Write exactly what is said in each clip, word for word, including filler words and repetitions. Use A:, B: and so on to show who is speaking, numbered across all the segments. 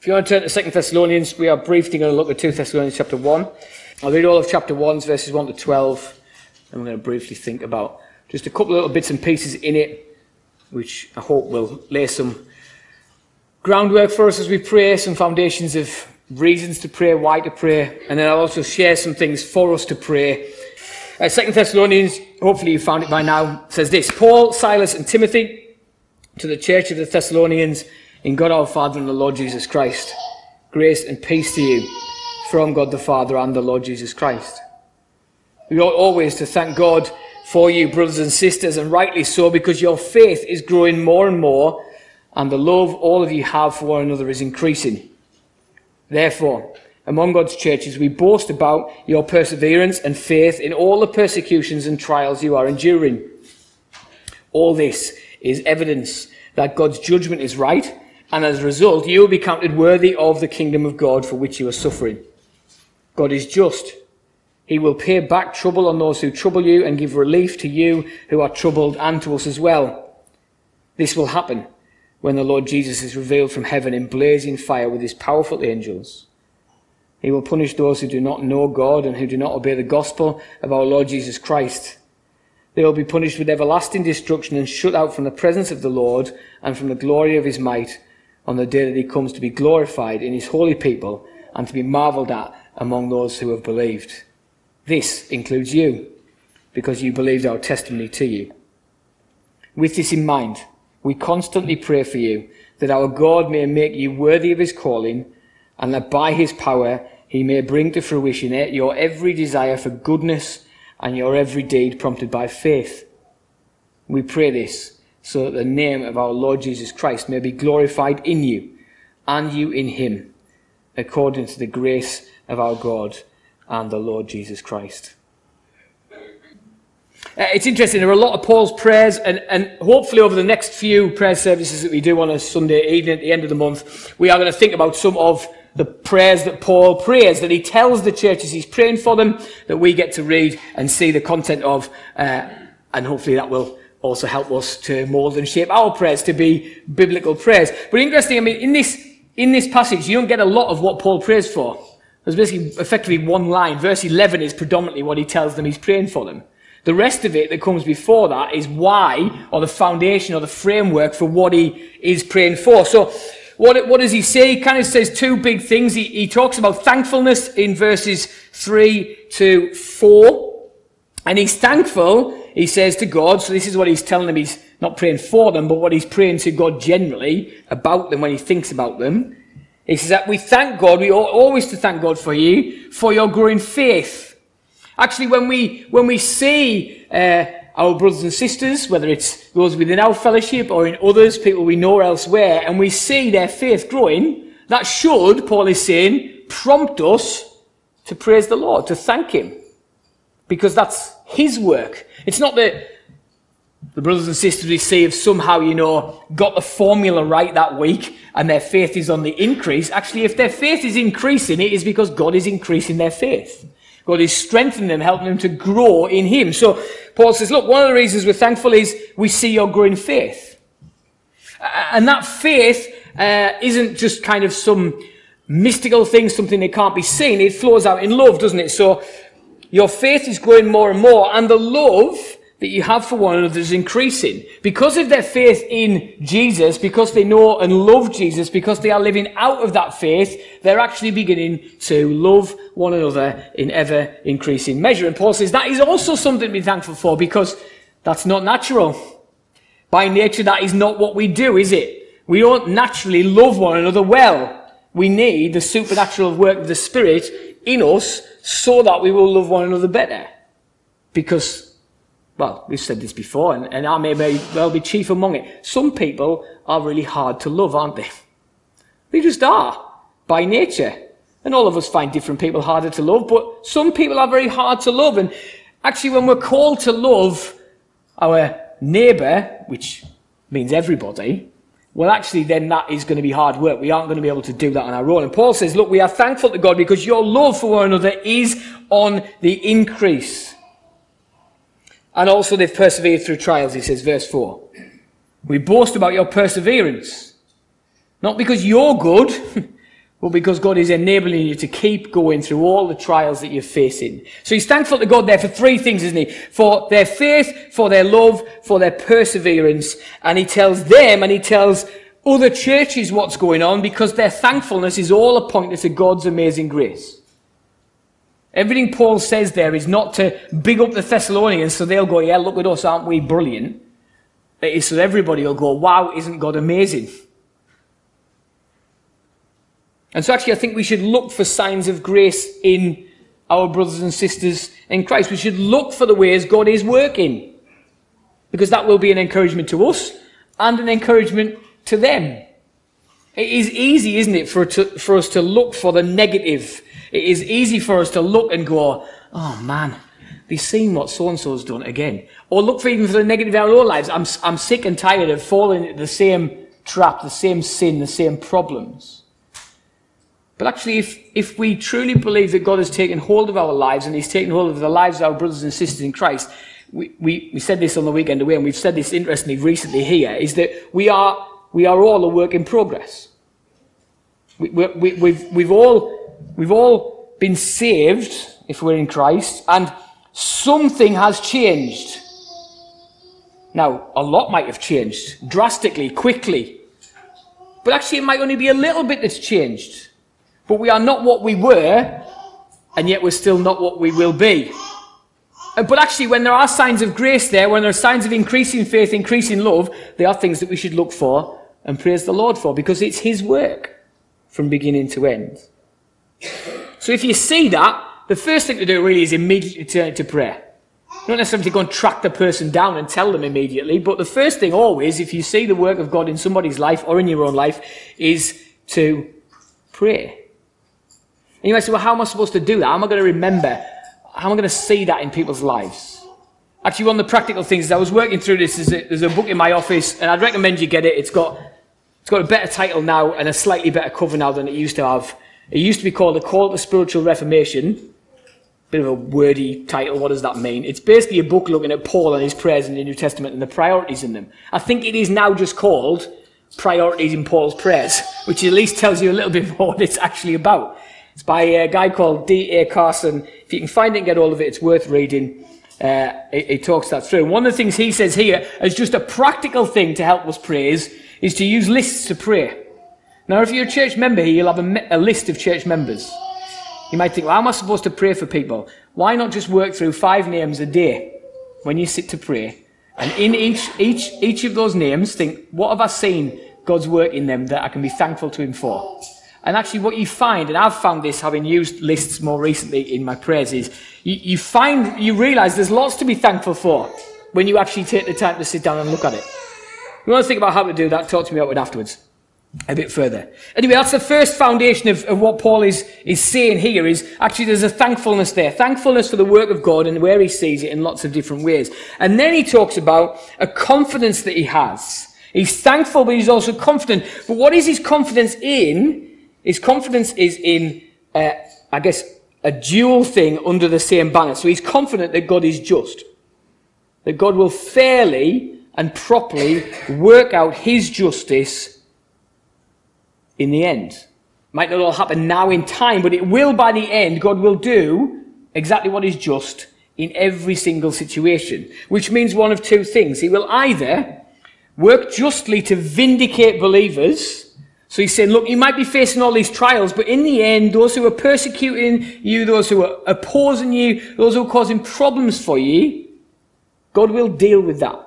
A: If you want to turn to Second Thessalonians, we are briefly going to look at Second Thessalonians chapter one. I'll read all of chapter one, verses one to twelve, and we're going to briefly think about just a couple of little bits and pieces in it, which I hope will lay some groundwork for us as we pray, some foundations of reasons to pray, why to pray, and then I'll also share some things for us to pray. Uh, Second Thessalonians, hopefully you found it by now, says this: Paul, Silas, and Timothy, to the church of the Thessalonians, in God our Father and the Lord Jesus Christ, grace and peace to you from God the Father and the Lord Jesus Christ. We ought always to thank God for you, brothers and sisters, and rightly so, because your faith is growing more and more, and the love all of you have for one another is increasing. Therefore, among God's churches, we boast about your perseverance and faith in all the persecutions and trials you are enduring. All this is evidence that God's judgment is right, and as a result, you will be counted worthy of the kingdom of God for which you are suffering. God is just. He will pay back trouble on those who trouble you and give relief to you who are troubled, and to us as well. This will happen when the Lord Jesus is revealed from heaven in blazing fire with his powerful angels. He will punish those who do not know God and who do not obey the gospel of our Lord Jesus Christ. They will be punished with everlasting destruction and shut out from the presence of the Lord and from the glory of his might on the day that he comes to be glorified in his holy people and to be marvelled at among those who have believed. This includes you, because you believed our testimony to you. With this in mind, we constantly pray for you, that our God may make you worthy of his calling, and that by his power he may bring to fruition your every desire for goodness and your every deed prompted by faith. We pray this so that the name of our Lord Jesus Christ may be glorified in you, and you in him, according to the grace of our God and the Lord Jesus Christ. Uh, it's interesting, there are a lot of Paul's prayers, and, and hopefully over the next few prayer services that we do on a Sunday evening at the end of the month, we are going to think about some of the prayers that Paul prays, that he tells the churches he's praying for them, that we get to read and see the content of, uh, and hopefully that will also help us to mould and shape our prayers to be biblical prayers. But interesting, I mean, in this in this passage, you don't get a lot of what Paul prays for. There's basically effectively one line. Verse eleven is predominantly what he tells them he's praying for them. The rest of it that comes before that is why, or the foundation or the framework for what he is praying for. So what, what does he say? He kind of says two big things. He, he talks about thankfulness in verses three to four. And he's thankful, he says, to God. So this is what he's telling them. He's not praying for them, but what he's praying to God generally about them when he thinks about them. He says that we thank God, we ought always to thank God for you, for your growing faith. Actually, when we when we see uh, our brothers and sisters, whether it's those within our fellowship or in others, people we know elsewhere, and we see their faith growing, that should, Paul is saying, prompt us to praise the Lord, to thank him. Because that's his work. It's not that the brothers and sisters we see have somehow, you know, got the formula right that week and their faith is on the increase. Actually, if their faith is increasing, it is because God is increasing their faith. God is strengthening them, helping them to grow in him. So Paul says, look, one of the reasons we're thankful is we see your growing faith. And that faith uh, isn't just kind of some mystical thing, something that can't be seen. It flows out in love, doesn't it? So your faith is growing more and more, and the love that you have for one another is increasing. Because of their faith in Jesus, because they know and love Jesus, because they are living out of that faith, they're actually beginning to love one another in ever increasing measure. And Paul says that is also something to be thankful for, because that's not natural. By nature, that is not what we do, is it? We don't naturally love one another well. We need the supernatural work of the Spirit in us so that we will love one another better. Because, well, we've said this before, and, and I may well be chief among it. Some people are really hard to love, aren't they? They just are, by nature. And all of us find different people harder to love, but some people are very hard to love. And actually, when we're called to love our neighbour, which means everybody, well, actually, then that is going to be hard work. We aren't going to be able to do that on our own. And Paul says, look, we are thankful to God because your love for one another is on the increase. And also they've persevered through trials, he says, verse four. We boast about your perseverance. Not because you're good, but because God is enabling you to keep going through all the trials that you're facing. So he's thankful to God there for three things, isn't he? For their faith, for their love, for their perseverance. And he tells them and he tells other churches what's going on, because their thankfulness is all a pointer to God's amazing grace. Everything Paul says there is not to big up the Thessalonians so they'll go, yeah, look at us, aren't we brilliant? It is so everybody will go, wow, isn't God amazing? And so actually I think we should look for signs of grace in our brothers and sisters in Christ. We should look for the ways God is working, because that will be an encouragement to us and an encouragement to them. It is easy, isn't it, for, to, for us to look for the negative. It is easy for us to look and go, oh man, they've seen what so-and-so's done again. Or look for even for the negative in our own lives. I'm, I'm sick and tired of falling into the same trap, the same sin, the same problems. But actually, if, if we truly believe that God has taken hold of our lives and he's taken hold of the lives of our brothers and sisters in Christ, we, we, we said this on the weekend away, and we've said this interestingly recently here, is that we are we are all a work in progress. We, we, we've, we've, all, we've all been saved, if we're in Christ, and something has changed. Now, a lot might have changed, drastically, quickly. But actually, it might only be a little bit that's changed. But we are not what we were, and yet we're still not what we will be. But actually, when there are signs of grace there, when there are signs of increasing faith, increasing love, they are things that we should look for and praise the Lord for, because it's his work from beginning to end. So if you see that, the first thing to do really is immediately turn to prayer. Not necessarily to go and track the person down and tell them immediately, but the first thing always, if you see the work of God in somebody's life or in your own life, is to pray. And you might say, well, how am I supposed to do that? How am I going to remember? How am I going to see that in people's lives? Actually, one of the practical things is I was working through this. There's a, there's a book in my office, and I'd recommend you get it. It's got, it's got a better title now and a slightly better cover now than it used to have. It used to be called The Call to Spiritual Reformation. Bit of a wordy title. What does that mean? It's basically a book looking at Paul and his prayers in the New Testament and the priorities in them. I think it is now just called Priorities in Paul's Prayers, which at least tells you a little bit more what it's actually about. It's by a guy called D A Carson. If you can find it and get hold of it, it's worth reading. Uh, it, it talks that through. And one of the things he says here as just a practical thing to help us pray is, is to use lists to pray. Now, if you're a church member here, you'll have a, a list of church members. You might think, well, how am I supposed to pray for people? Why not just work through five names a day when you sit to pray? And in each, each, each of those names, think, what have I seen God's work in them that I can be thankful to him for? And actually what you find, and I've found this having used lists more recently in my prayers, is you, you find, you realise there's lots to be thankful for when you actually take the time to sit down and look at it. If you want to think about how to do that, talk to me about it afterwards. A bit further. Anyway, that's the first foundation of, of what Paul is, is saying here, is actually there's a thankfulness there. Thankfulness for the work of God and where he sees it in lots of different ways. And then he talks about a confidence that he has. He's thankful, but he's also confident. But what is his confidence in? His confidence is in, uh, I guess, a dual thing under the same banner. So he's confident that God is just. That God will fairly and properly work out his justice in the end. Might not all happen now in time, but it will by the end. God will do exactly what is just in every single situation. Which means one of two things. He will either work justly to vindicate believers. So he's saying, look, you might be facing all these trials, but in the end, those who are persecuting you, those who are opposing you, those who are causing problems for you, God will deal with that.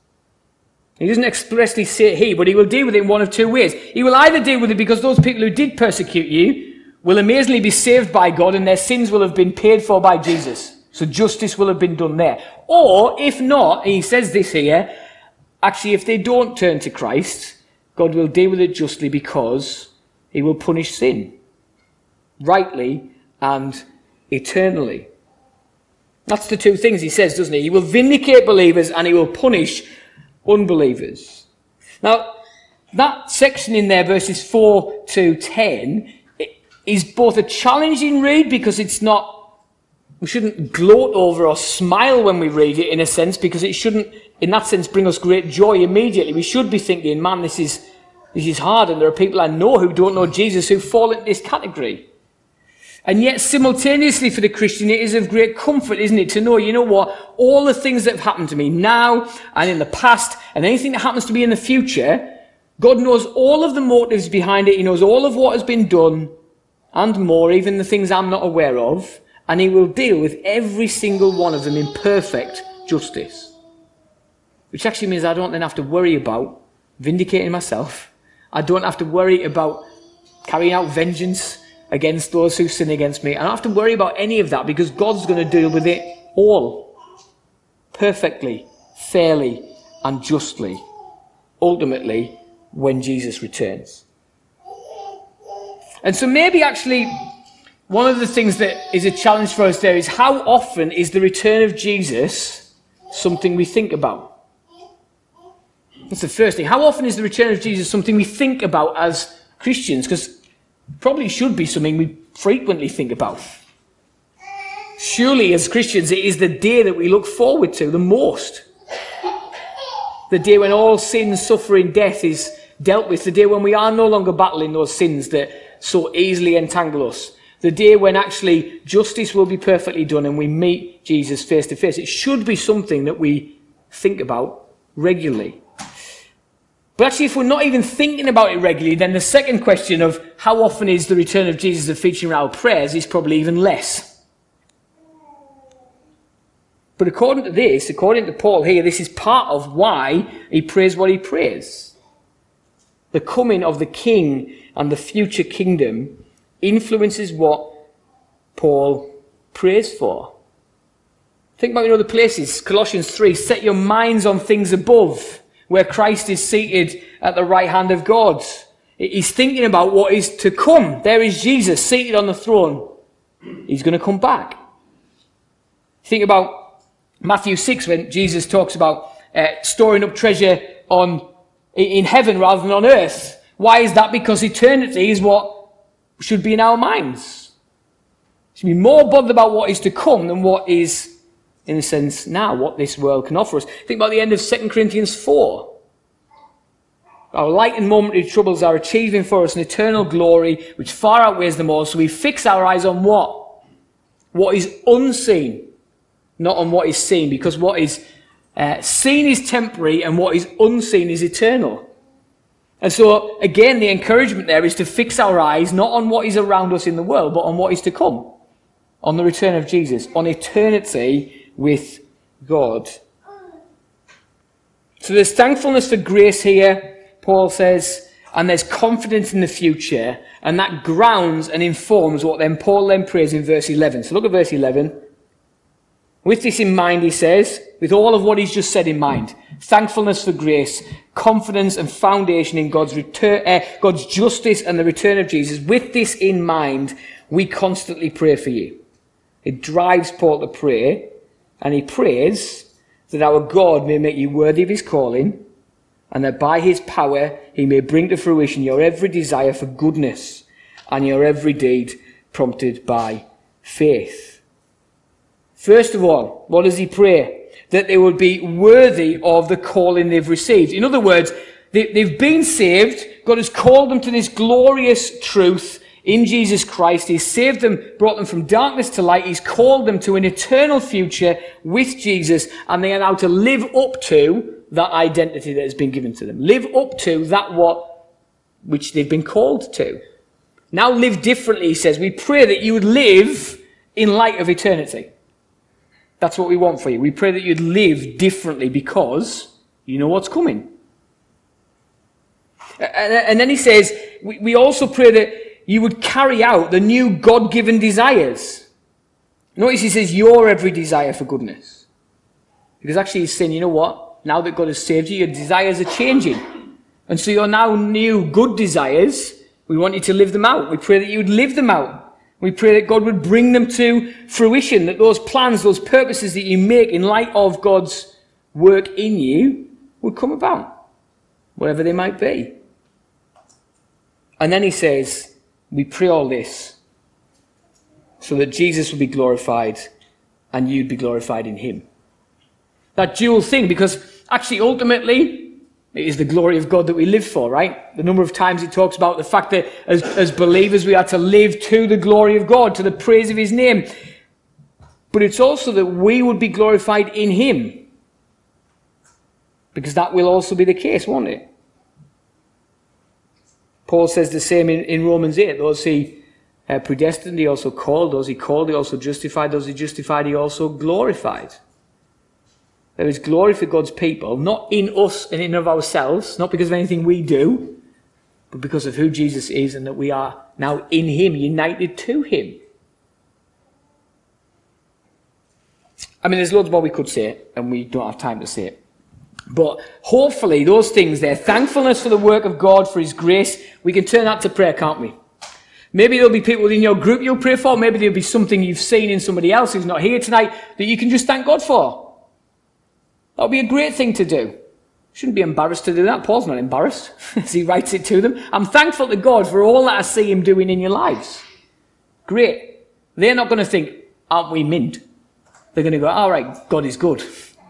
A: He doesn't expressly say he, but he will deal with it in one of two ways. He will either deal with it because those people who did persecute you will amazingly be saved by God and their sins will have been paid for by Jesus. So justice will have been done there. Or, if not, and he says this here, actually if they don't turn to Christ, God will deal with it justly because he will punish sin. Rightly and eternally. That's the two things he says, doesn't he? He will vindicate believers and he will punish unbelievers. Now, that section in there, verses four to ten, is both a challenging read because it's not, we shouldn't gloat over or smile when we read it in a sense, because it shouldn't, in that sense, bring us great joy immediately. We should be thinking, man, this is, This is hard, and there are people I know who don't know Jesus who fall into this category. And yet, simultaneously for the Christian, it is of great comfort, isn't it, to know, you know what, all the things that have happened to me now and in the past, and anything that happens to me in the future, God knows all of the motives behind it. He knows all of what has been done and more, even the things I'm not aware of, and he will deal with every single one of them in perfect justice. Which actually means I don't then have to worry about vindicating myself. I don't have to worry about carrying out vengeance against those who sin against me. I don't have to worry about any of that because God's going to deal with it all perfectly, fairly, and justly, ultimately, when Jesus returns. And so maybe actually one of the things that is a challenge for us there is how often is the return of Jesus something we think about? That's the first thing. How often is the return of Jesus something we think about as Christians? Because it probably should be something we frequently think about. Surely as Christians it is the day that we look forward to the most. The day when all sin, suffering, death is dealt with. The day when we are no longer battling those sins that so easily entangle us. The day when actually justice will be perfectly done and we meet Jesus face to face. It should be something that we think about regularly. But actually, if we're not even thinking about it regularly, then the second question of how often is the return of Jesus a feature in our prayers is probably even less. But according to this, according to Paul here, this is part of why he prays what he prays. The coming of the King and the future kingdom influences what Paul prays for. Think about, you know, the places. Colossians three, set your minds on things above, where Christ is seated at the right hand of God. He's thinking about what is to come. There is Jesus seated on the throne. He's going to come back. Think about Matthew six when Jesus talks about uh, storing up treasure on in heaven rather than on earth. Why is that? Because eternity is what should be in our minds. We should be more bothered about what is to come than what is, in a sense, now, what this world can offer us. Think about the end of Second Corinthians four. Our light and momentary troubles are achieving for us an eternal glory which far outweighs them all. So we fix our eyes on what? What is unseen, not on what is seen. Because what is uh, seen is temporary and what is unseen is eternal. And so, again, the encouragement there is to fix our eyes not on what is around us in the world, but on what is to come. On the return of Jesus. On eternity with God. So there's thankfulness for grace here, Paul says, and there's confidence in the future, and that grounds and informs what then Paul then prays in verse eleven. So look at verse eleven. With this in mind, he says, with all of what he's just said in mind, thankfulness for grace, confidence and foundation in God's return, uh, God's justice and the return of Jesus. With this in mind, we constantly pray for you. It drives Paul to pray, and he prays that our God may make you worthy of his calling, and that by his power he may bring to fruition your every desire for goodness and your every deed prompted by faith. First of all, what does he pray? That they would be worthy of the calling they've received. In other words, they, they've been saved. God has called them to this glorious truth in Jesus Christ. He's saved them, brought them from darkness to light. He's called them to an eternal future with Jesus, and they are now to live up to that identity that has been given to them. Live up to that what which they've been called to. Now live differently, he says. We pray that you would live in light of eternity. That's what we want for you. We pray that you'd live differently because you know what's coming. And then he says, we also pray that you would carry out the new God-given desires. Notice he says, your every desire for goodness. Because actually he's saying, you know what? Now that God has saved you, your desires are changing. And so your now new good desires, we want you to live them out. We pray that you would live them out. We pray that God would bring them to fruition, that those plans, those purposes that you make in light of God's work in you would come about, whatever they might be. And then he says, we pray all this so that Jesus would be glorified and you'd be glorified in him. That dual thing, because actually ultimately It is the glory of God that we live for, right? The number of times it talks about the fact that as, as believers we are to live to the glory of God, to the praise of his name. But it's also that we would be glorified in him. Because that will also be the case, won't it? Paul says the same in, in Romans eight. Those he uh, predestined, he also called. Those he called, he also justified. Those he justified, he also glorified. There is glory for God's people, not in us and in of ourselves, not because of anything we do, but because of who Jesus is and that we are now in him, united to him. I mean, there's loads more we could say, and we don't have time to say it. But hopefully those things there, thankfulness for the work of God, for his grace, we can turn that to prayer, can't we? Maybe there'll be people in your group you'll pray for. Maybe there'll be something you've seen in somebody else who's not here tonight that you can just thank God for. That would be a great thing to do. Shouldn't be embarrassed to do that. Paul's not embarrassed as he writes it to them. I'm thankful to God for all that I see him doing in your lives. Great. They're not going to think, aren't we mint? They're going to go, all right, God is good.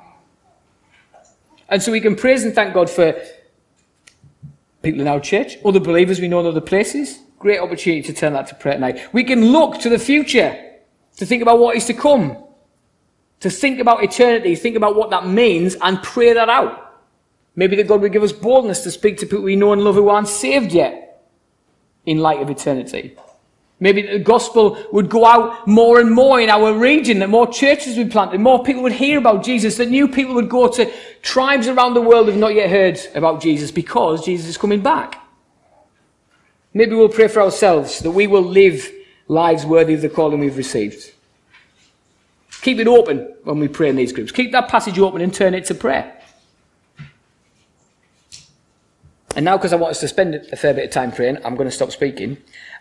A: And so we can praise and thank God for people in our church, other believers we know in other places. Great opportunity to turn that to prayer tonight. We can look to the future, to think about what is to come. To think about eternity, think about what that means, and pray that out. Maybe that God would give us boldness to speak to people we know and love who aren't saved yet, in light of eternity. Maybe the gospel would go out more and more in our region, that more churches would be planted, more people would hear about Jesus, that new people would go to tribes around the world who have not yet heard about Jesus because Jesus is coming back. Maybe we'll pray for ourselves, that we will live lives worthy of the calling we've received. Keep it open when we pray in these groups. Keep that passage open and turn it to prayer. And now, because I want us to spend a fair bit of time praying, I'm going to stop speaking.